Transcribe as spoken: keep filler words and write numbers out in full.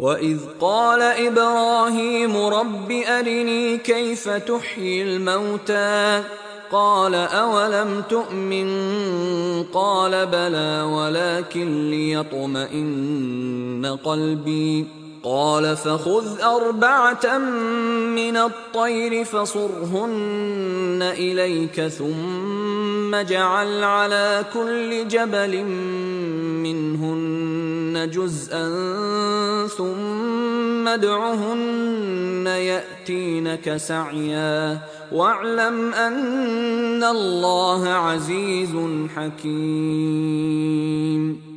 وإذ قال إبراهيم رب أرني كيف تحيي الموتى قال أولم تؤمن قال بلى ولكن ليطمئن قلبي قال فخذ أربعة من الطير فصرهن إليك ثم اجعل على كل جبل منهن جزءا ثم ادعهن يأتينك سعيا واعلم أن الله عزيز حكيم.